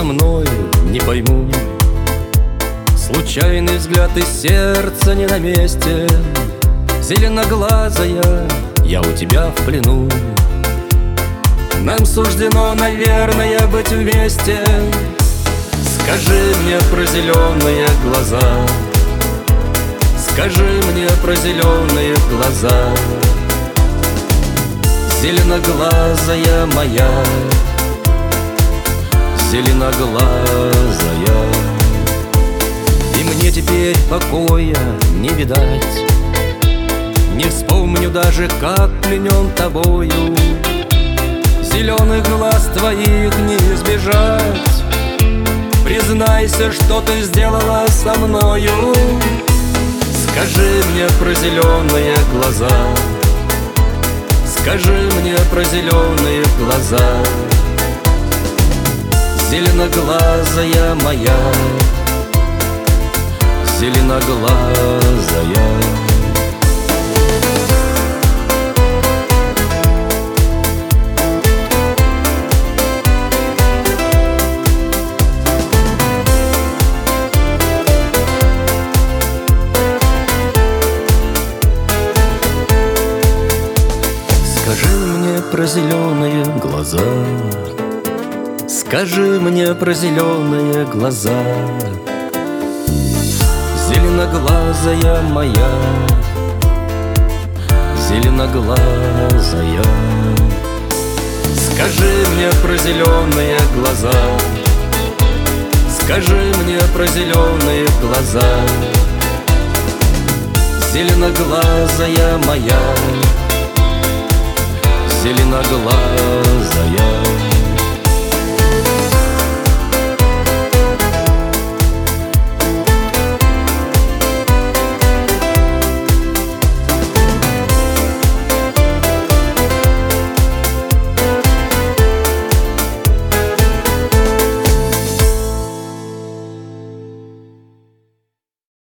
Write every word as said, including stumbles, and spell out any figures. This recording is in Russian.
со мною, не пойму. Случайный взгляд и сердце не на месте. Зеленоглазая, я у тебя в плену. Нам суждено, наверное, быть вместе. Скажи мне про зеленые глаза, скажи мне про зеленые глаза. Зеленоглазая моя, зеленоглазая. И мне теперь покоя не видать, не вспомню даже, как пленен тобою. Зеленых глаз твоих не избежать. Признайся, что ты сделала со мною. Скажи мне про зеленые глаза, скажи мне про зеленые глаза. Зеленоглазая моя, зеленоглазая. Скажи мне про зеленые глаза, скажи мне про зеленые глаза. Зеленоглазая моя, зеленоглазая. Скажи мне про зеленые глаза, скажи мне про зеленые глаза. Зеленоглазая моя, зеленоглазая.